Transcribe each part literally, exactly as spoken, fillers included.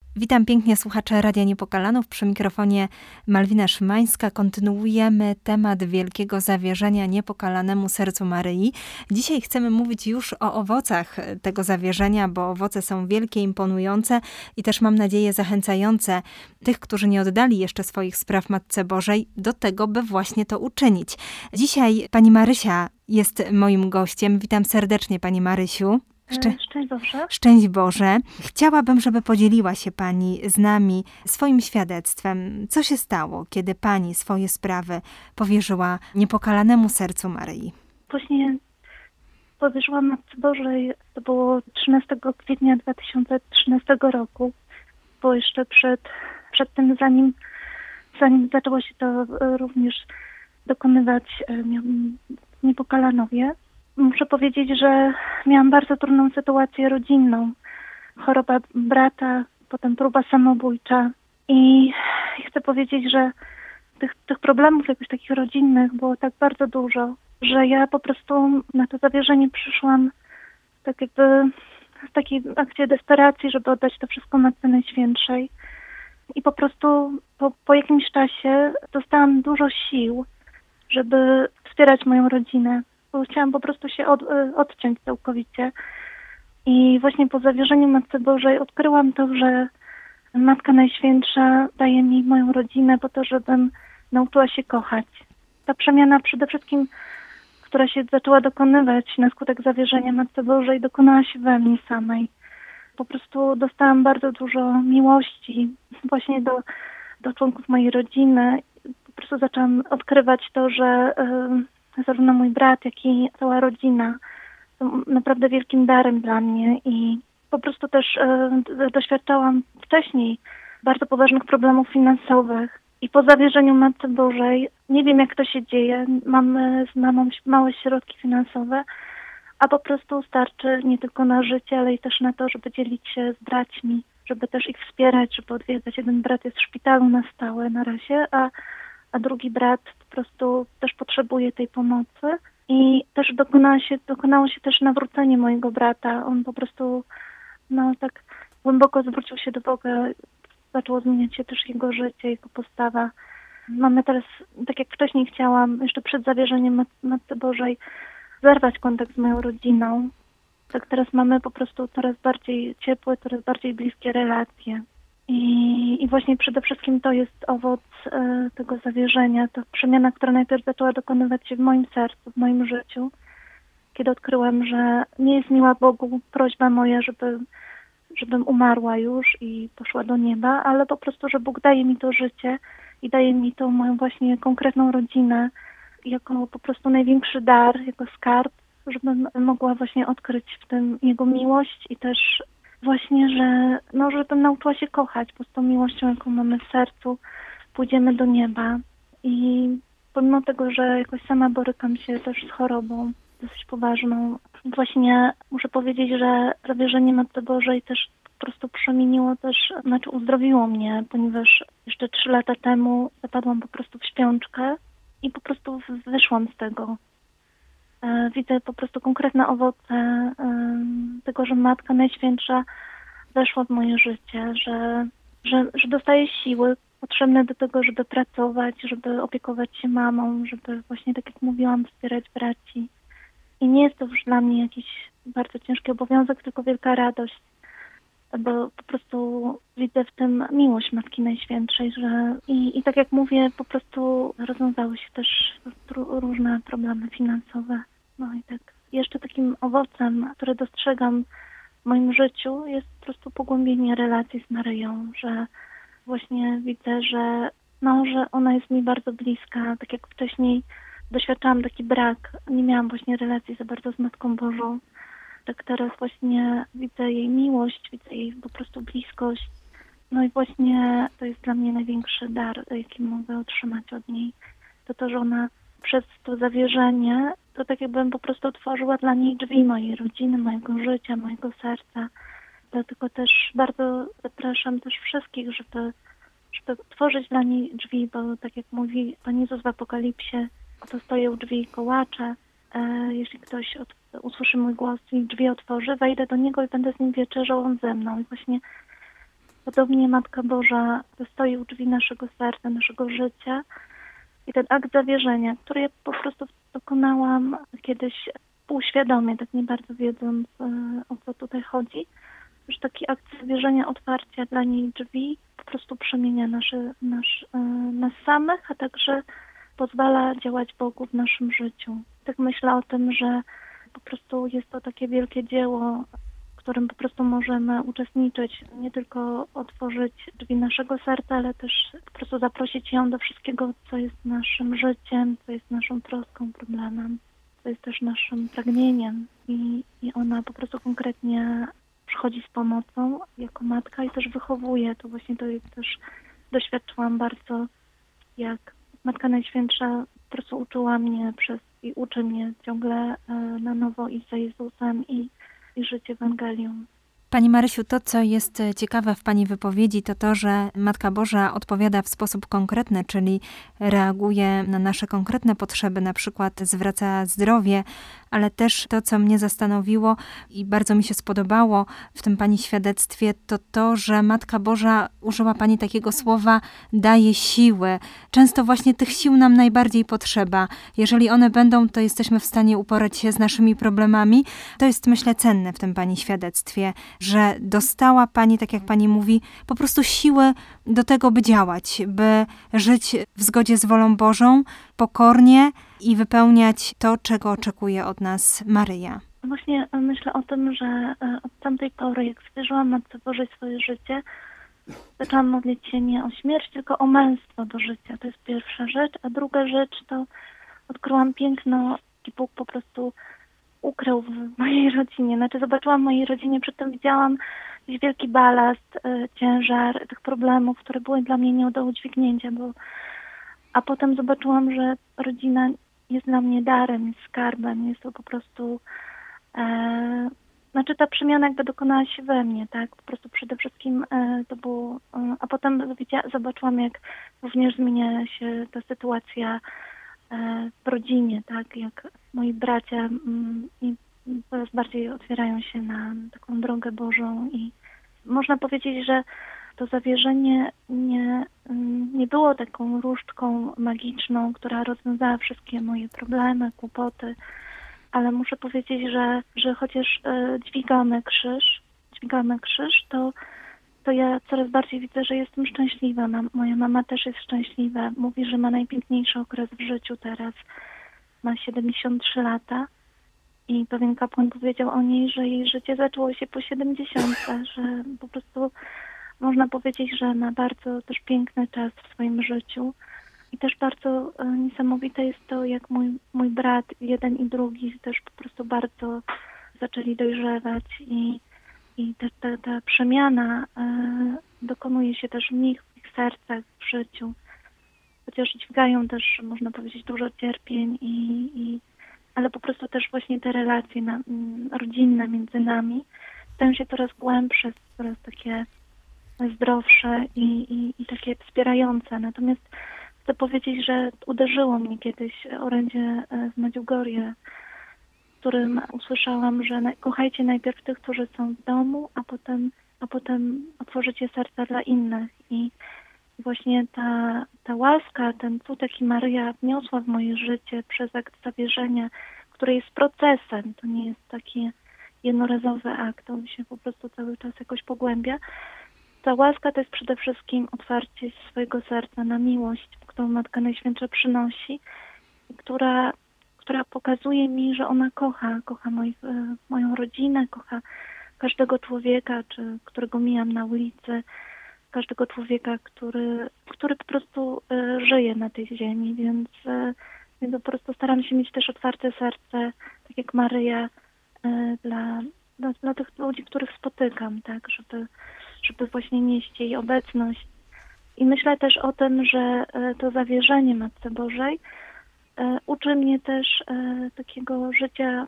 Witam pięknie słuchacze Radia Niepokalanów. Przy mikrofonie Malwina Szymańska. Kontynuujemy temat wielkiego zawierzenia niepokalanemu sercu Maryi. Dzisiaj chcemy mówić już o owocach tego zawierzenia, bo owoce są wielkie, imponujące i też mam nadzieję zachęcające tych, którzy nie oddali jeszcze swoich spraw Matce Bożej do tego, by właśnie to uczynić. Dzisiaj pani Marysia jest moim gościem. Witam serdecznie pani Marysiu. Szczę... Szczęść Boże. Szczęść Boże. Chciałabym, żeby podzieliła się pani z nami swoim świadectwem. Co się stało, kiedy pani swoje sprawy powierzyła niepokalanemu sercu Maryi? Właśnie powierzyłam Matce Bożej, to było trzynastego kwietnia dwa tysiące trzynastego roku, bo jeszcze przed, przed tym, zanim, zanim zaczęło się to również dokonywać w Niepokalanowie. Muszę powiedzieć, że miałam bardzo trudną sytuację rodzinną. Choroba brata, potem próba samobójcza. I chcę powiedzieć, że tych, tych problemów jakoś takich rodzinnych było tak bardzo dużo, że ja po prostu na to zawierzenie przyszłam tak jakby w takiej akcie desperacji, żeby oddać to wszystko Matce Najświętszej. I po prostu po, po jakimś czasie dostałam dużo sił, żeby wspierać moją rodzinę. Bo chciałam po prostu się od, odciąć całkowicie. I właśnie po zawierzeniu Matce Bożej odkryłam to, że Matka Najświętsza daje mi moją rodzinę po to, żebym nauczyła się kochać. Ta przemiana przede wszystkim, która się zaczęła dokonywać na skutek zawierzenia Matce Bożej, dokonała się we mnie samej. Po prostu dostałam bardzo dużo miłości właśnie do, do członków mojej rodziny. Po prostu zaczęłam odkrywać to, że yy, zarówno mój brat, jak i cała rodzina są naprawdę wielkim darem dla mnie i po prostu też yy, doświadczałam wcześniej bardzo poważnych problemów finansowych i po zawierzeniu Matce Bożej, nie wiem jak to się dzieje, mamy z mamą małe środki finansowe, a po prostu starczy nie tylko na życie, ale i też na to, żeby dzielić się z braćmi, żeby też ich wspierać, żeby odwiedzać. Jeden brat jest w szpitalu na stałe na razie, a a drugi brat po prostu też potrzebuje tej pomocy. I też dokonało się, dokonało się też nawrócenie mojego brata. On po prostu no tak głęboko zwrócił się do Boga. Zaczęło zmieniać się też jego życie, jego postawa. Mamy teraz, tak jak wcześniej chciałam, jeszcze przed zawierzeniem Matce Bożej, zerwać kontakt z moją rodziną. Tak teraz mamy po prostu coraz bardziej ciepłe, coraz bardziej bliskie relacje. I, I właśnie przede wszystkim to jest owoc y, tego zawierzenia, ta przemiana, która najpierw zaczęła dokonywać się w moim sercu, w moim życiu, kiedy odkryłam, że nie jest miła Bogu prośba moja, żeby, żebym umarła już i poszła do nieba, ale po prostu, że Bóg daje mi to życie i daje mi tą moją właśnie konkretną rodzinę jako po prostu największy dar, jako skarb, żebym mogła właśnie odkryć w tym Jego miłość i też właśnie, że no, żebym nauczyła się kochać, bo z tą miłością, jaką mamy w sercu, pójdziemy do nieba. I pomimo tego, że jakoś sama borykam się też z chorobą dosyć poważną, właśnie muszę powiedzieć, że zawierzenie Matce Bożej też po prostu przemieniło też, znaczy uzdrowiło mnie, ponieważ jeszcze trzy lata temu zapadłam po prostu w śpiączkę i po prostu wyszłam z tego. Widzę po prostu konkretne owoce tego, że Matka Najświętsza weszła w moje życie, że, że, że dostaję siły potrzebne do tego, żeby pracować, żeby opiekować się mamą, żeby właśnie, tak jak mówiłam, wspierać braci. I nie jest to już dla mnie jakiś bardzo ciężki obowiązek, tylko wielka radość, bo po prostu widzę w tym miłość Matki Najświętszej, że i, i tak jak mówię, po prostu rozwiązały się też różne problemy finansowe. No i tak. Jeszcze takim owocem, które dostrzegam w moim życiu, jest po prostu pogłębienie relacji z Maryją, że właśnie widzę, że, no, że ona jest mi bardzo bliska. Tak jak wcześniej doświadczałam taki brak, nie miałam właśnie relacji za bardzo z Matką Bożą. Tak teraz właśnie widzę jej miłość, widzę jej po prostu bliskość. No i właśnie to jest dla mnie największy dar, jaki mogę otrzymać od niej. To to, że ona przez to zawierzenie, to tak jakbym po prostu otworzyła dla niej drzwi mojej rodziny, mojego życia, mojego serca. Dlatego też bardzo zapraszam też wszystkich, żeby, żeby otworzyć dla niej drzwi, bo tak jak mówi Pan Jezus w Apokalipsie, oto stoję u drzwi i kołaczę. E, jeśli ktoś od, usłyszy mój głos i drzwi otworzy, wejdę do niego i będę z nim wieczerzał, on ze mną. I właśnie podobnie Matka Boża stoi u drzwi naszego serca, naszego życia. I ten akt zawierzenia, który ja po prostu dokonałam kiedyś półświadomie, tak nie bardzo wiedząc, o co tutaj chodzi, że taki akt zawierzenia, otwarcia dla niej drzwi po prostu przemienia nasze, nasz, nas samych, a także pozwala działać Bogu w naszym życiu. Tak myślę o tym, że po prostu jest to takie wielkie dzieło, w którym po prostu możemy uczestniczyć, nie tylko otworzyć drzwi naszego serca, ale też po prostu zaprosić ją do wszystkiego, co jest naszym życiem, co jest naszą troską, problemem, co jest też naszym pragnieniem. I, i ona po prostu konkretnie przychodzi z pomocą jako matka i też wychowuje. To właśnie to jest też doświadczyłam bardzo, jak Matka Najświętsza po prostu uczyła mnie przez i uczy mnie ciągle na nowo iść za Jezusem i, i żyć Ewangelium. Pani Marysiu, to co jest ciekawe w Pani wypowiedzi, to to, że Matka Boża odpowiada w sposób konkretny, czyli reaguje na nasze konkretne potrzeby, na przykład zwraca zdrowie, ale też to, co mnie zastanowiło i bardzo mi się spodobało w tym Pani świadectwie, to to, że Matka Boża, użyła Pani takiego słowa, daje siły. Często właśnie tych sił nam najbardziej potrzeba. Jeżeli one będą, to jesteśmy w stanie uporać się z naszymi problemami. To jest, myślę, cenne w tym Pani świadectwie, że dostała Pani, tak jak Pani mówi, po prostu siły do tego, by działać, by żyć w zgodzie z wolą Bożą, pokornie i wypełniać to, czego oczekuje od nas Maryja. Właśnie myślę o tym, że od tamtej pory, jak zwierzyłam Matce Bożej swoje życie, zaczęłam modlić się nie o śmierć, tylko o męstwo do życia. To jest pierwsza rzecz. A druga rzecz to odkryłam piękno, jaki Bóg po prostu ukrył w mojej rodzinie. Znaczy zobaczyłam w mojej rodzinie, przedtem widziałam jakiś wielki balast, y, ciężar tych problemów, które były dla mnie nie do udźwignięcia, bo a potem zobaczyłam, że rodzina jest dla mnie darem, jest skarbem, jest to po prostu e, znaczy ta przemiana jakby dokonała się we mnie, tak? Po prostu przede wszystkim e, to było, e, a potem zobaczyłam, jak również zmienia się ta sytuacja e, w rodzinie, tak? Jak moi bracia mm, i coraz bardziej otwierają się na taką drogę Bożą i można powiedzieć, że to zawierzenie nie, nie było taką różdżką magiczną, która rozwiązała wszystkie moje problemy, kłopoty, ale muszę powiedzieć, że, że chociaż e, dźwigamy krzyż, dźwigamy krzyż, to, to ja coraz bardziej widzę, że jestem szczęśliwa. Mam, moja mama też jest szczęśliwa. Mówi, że ma najpiękniejszy okres w życiu teraz. Ma siedemdziesiąt trzy lata i pewien kapłan powiedział o niej, że jej życie zaczęło się po siedemdziesiątce, że po prostu można powiedzieć, że ma bardzo też piękny czas w swoim życiu. I też bardzo e, niesamowite jest to, jak mój, mój brat, jeden i drugi, też po prostu bardzo zaczęli dojrzewać i, i ta, ta, ta przemiana e, dokonuje się też w nich, w ich sercach, w życiu. Chociaż dźwigają też, można powiedzieć, dużo cierpień, i, i, ale po prostu też właśnie te relacje na, m, rodzinne między nami stają się coraz głębsze, coraz takie zdrowsze i, i, i takie wspierające. Natomiast chcę powiedzieć, że uderzyło mnie kiedyś orędzie w Medjugorje, w którym usłyszałam, że kochajcie najpierw tych, którzy są w domu, a potem, a potem otworzycie serca dla innych. I właśnie ta, ta łaska, ten cud, jaki Maryja wniosła w moje życie przez akt zawierzenia, który jest procesem, to nie jest taki jednorazowy akt, on się po prostu cały czas jakoś pogłębia. Ta łaska to jest przede wszystkim otwarcie swojego serca na miłość, którą Matka Najświętsza przynosi, która, która pokazuje mi, że ona kocha, kocha moich, moją rodzinę, kocha każdego człowieka, czy którego mijam na ulicy, każdego człowieka, który, który po prostu y, żyje na tej ziemi, więc, y, więc po prostu staram się mieć też otwarte serce, tak jak Maryja, y, dla, dla, dla tych ludzi, których spotykam, tak, żeby żeby właśnie nieść jej obecność. I myślę też o tym, że to zawierzenie Matce Bożej uczy mnie też takiego życia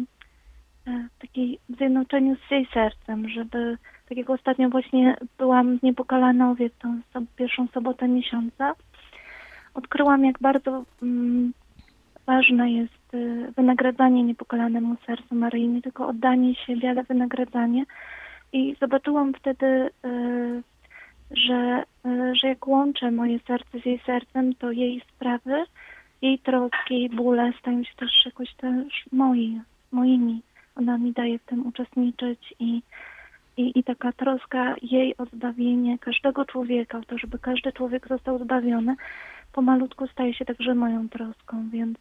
w takiej zjednoczeniu z jej sercem, żeby, tak jak ostatnio właśnie byłam w Niepokalanowie w tą pierwszą sobotę miesiąca, odkryłam, jak bardzo um, ważne jest wynagradzanie niepokalanemu sercu Maryi, nie tylko oddanie siebie, ale wynagradzanie. I zobaczyłam wtedy y, że, e, że jak łączę moje serce z jej sercem, to jej sprawy, jej troski, jej bóle stają się też jakoś też moi, moimi. Ona mi daje w tym uczestniczyć i, i, i taka troska jej o zbawienie każdego człowieka, o to, żeby każdy człowiek został zbawiony, pomalutku staje się także moją troską, więc,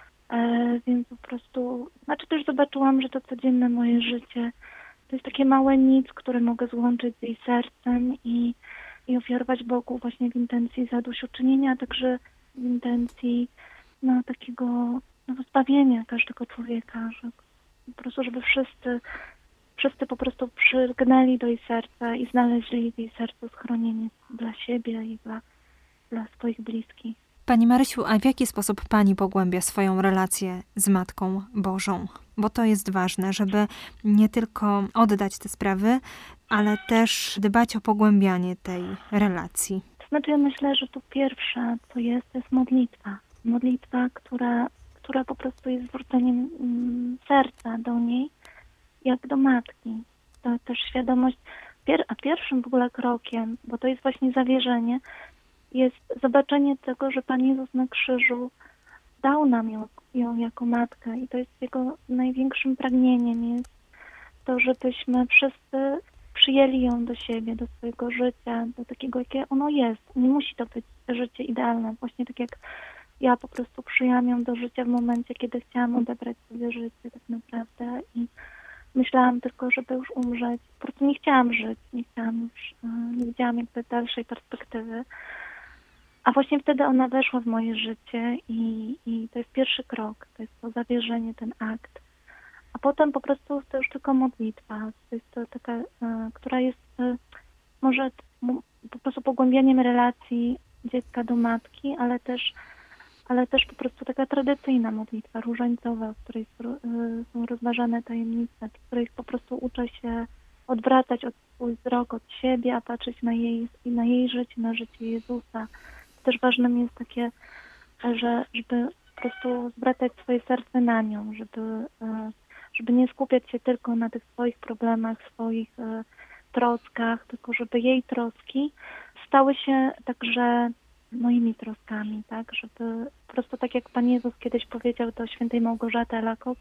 e, więc po prostu, znaczy też zobaczyłam, że to codzienne moje życie to jest takie małe nic, które mogę złączyć z jej sercem i, i ofiarować Bogu właśnie w intencji zadośćuczynienia, a także w intencji no, takiego no, zbawienia każdego człowieka, że po prostu, żeby wszyscy, wszyscy po prostu przygnęli do jej serca i znaleźli w jej sercu schronienie dla siebie i dla, dla swoich bliskich. Pani Marysiu, a w jaki sposób Pani pogłębia swoją relację z Matką Bożą? Bo to jest ważne, żeby nie tylko oddać te sprawy, ale też dbać o pogłębianie tej relacji. To znaczy ja myślę, że tu pierwsze, co jest, to jest modlitwa. Modlitwa, która, która po prostu jest zwróceniem mm, serca do niej, jak do matki. To też świadomość, pier, a pierwszym w ogóle krokiem, bo to jest właśnie zawierzenie, jest zobaczenie tego, że Pan Jezus na krzyżu dał nam ją, ją jako matkę i to jest Jego największym pragnieniem, jest to, żebyśmy wszyscy przyjęli ją do siebie, do swojego życia, do takiego, jakie ono jest. Nie musi to być życie idealne. Właśnie tak jak ja po prostu przyjęłam ją do życia w momencie, kiedy chciałam odebrać sobie życie tak naprawdę i myślałam tylko, żeby już umrzeć. Po prostu nie chciałam żyć, nie chciałam już, nie widziałam jakby dalszej perspektywy. A właśnie wtedy ona weszła w moje życie i, i to jest pierwszy krok, to jest to zawierzenie, ten akt. A potem po prostu to już tylko modlitwa, to jest to taka, y, która jest y, może m, po prostu pogłębianiem relacji dziecka do matki, ale też, ale też po prostu taka tradycyjna modlitwa różańcowa, w której y, są rozważane tajemnice, w której po prostu uczę się odwracać od, swój wzrok od siebie, a patrzeć na jej, na jej życie, na życie Jezusa. Też ważnym jest takie, że żeby po prostu zwracać swoje serce na nią, żeby, żeby nie skupiać się tylko na tych swoich problemach, swoich troskach, tylko żeby jej troski stały się także moimi troskami, tak, żeby po prostu tak jak Pan Jezus kiedyś powiedział do świętej Małgorzaty Elakok,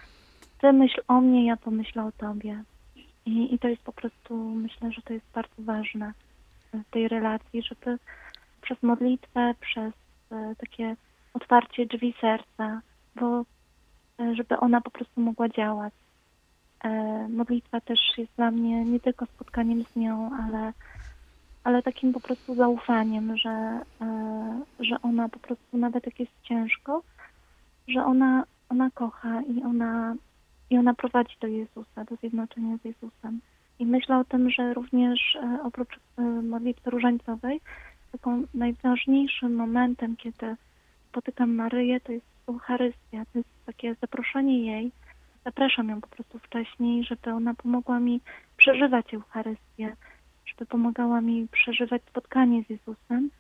ty myśl o mnie, ja pomyślę o tobie. I, i to jest po prostu, myślę, że to jest bardzo ważne w tej relacji, żeby przez modlitwę, przez e, takie otwarcie drzwi serca, bo e, żeby ona po prostu mogła działać. E, modlitwa też jest dla mnie nie tylko spotkaniem z nią, ale, ale takim po prostu zaufaniem, że, e, że ona po prostu nawet jak jest ciężko, że ona, ona kocha i ona, i ona prowadzi do Jezusa, do zjednoczenia z Jezusem. I myślę o tym, że również e, oprócz e, modlitwy różańcowej, taką najważniejszym momentem, kiedy spotykam Maryję, to jest Eucharystia. To jest takie zaproszenie jej. Zapraszam ją po prostu wcześniej, żeby ona pomogła mi przeżywać Eucharystię, żeby pomagała mi przeżywać spotkanie z Jezusem,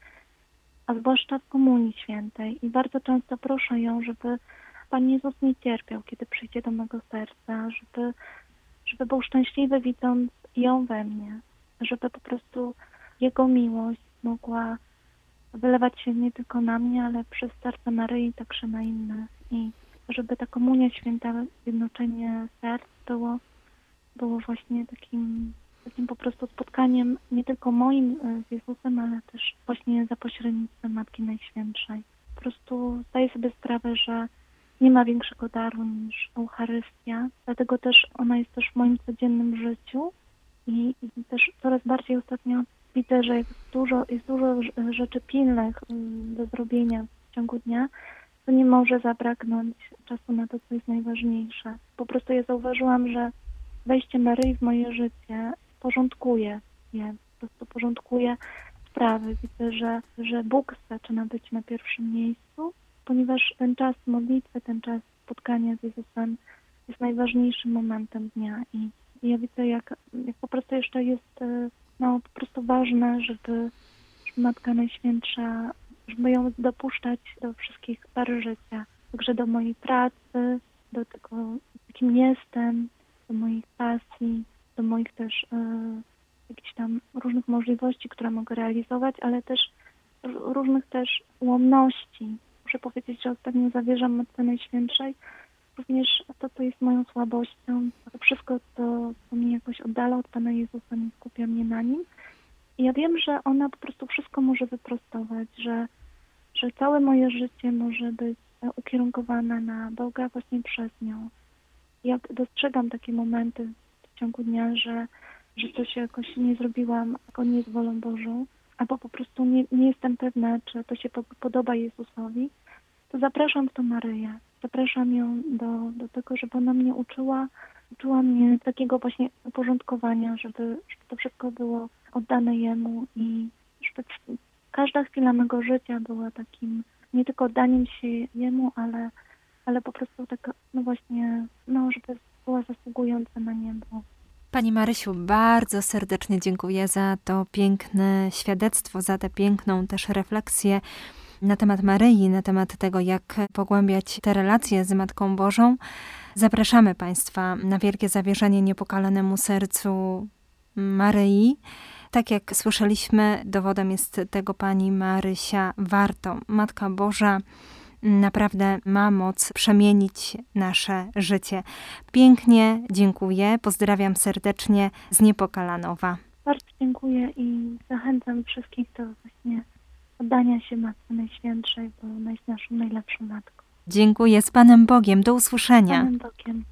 a zwłaszcza w Komunii Świętej. I bardzo często proszę ją, żeby Pan Jezus nie cierpiał, kiedy przyjdzie do mego serca, żeby, żeby był szczęśliwy widząc ją we mnie, żeby po prostu Jego miłość mogła wylewać się nie tylko na mnie, ale przez serce Maryi także na innych. I żeby ta Komunia Święta, zjednoczenie serc było, było właśnie takim, takim po prostu spotkaniem nie tylko moim z Jezusem, ale też właśnie za pośrednictwem Matki Najświętszej. Po prostu zdaję sobie sprawę, że nie ma większego daru niż Eucharystia, dlatego też ona jest też w moim codziennym życiu i, i też coraz bardziej ostatnio widzę, że jest dużo, jest dużo rzeczy pilnych do zrobienia w ciągu dnia, to nie może zabraknąć czasu na to, co jest najważniejsze. Po prostu ja zauważyłam, że wejście Maryi w moje życie porządkuje je, po prostu porządkuje sprawy. Widzę, że, że Bóg zaczyna być na pierwszym miejscu, ponieważ ten czas modlitwy, ten czas spotkania z Jezusem jest najważniejszym momentem dnia i, i ja widzę, jak, jak po prostu jeszcze jest no, po prostu ważne, żeby, żeby Matka Najświętsza, żeby ją dopuszczać do wszystkich sfer życia, także do mojej pracy, do tego, kim jestem, do moich pasji, do moich też jakichś tam różnych możliwości, które mogę realizować, ale też r- różnych też ułomności. Muszę powiedzieć, że ostatnio zawierzam Matce Najświętszej. Również to, co jest moją słabością, to wszystko, to, co mnie jakoś oddala od Pana Jezusa, nie skupia mnie na Nim. I ja wiem, że ona po prostu wszystko może wyprostować, że, że całe moje życie może być ukierunkowane na Boga właśnie przez nią. Jak dostrzegam takie momenty w ciągu dnia, że, że coś jakoś nie zrobiłam, zgodnie nie jest wolą Bożą, albo po prostu nie, nie jestem pewna, czy to się po, podoba Jezusowi, to zapraszam w to Maryję. Zapraszam ją do, do tego, żeby ona mnie uczyła, uczyła mnie takiego właśnie uporządkowania, żeby, żeby to wszystko było oddane Jemu i żeby każda chwila mego życia była takim nie tylko oddaniem się Jemu, ale, ale po prostu tak, no właśnie, no żeby była zasługująca na niebo. Pani Marysiu, bardzo serdecznie dziękuję za to piękne świadectwo, za tę piękną też refleksję na temat Maryi, na temat tego, jak pogłębiać te relacje z Matką Bożą. Zapraszamy Państwa na wielkie zawierzenie niepokalanemu sercu Maryi. Tak jak słyszeliśmy, dowodem jest tego Pani Marysia Warto. Matka Boża naprawdę ma moc przemienić nasze życie. Pięknie dziękuję, pozdrawiam serdecznie z Niepokalanowa. Bardzo dziękuję i zachęcam wszystkich do właśnie oddania się Matce Najświętszej, bo ona jest naszą najlepszą matką. Dziękuję, z Panem Bogiem, do usłyszenia. Z Panem Bogiem.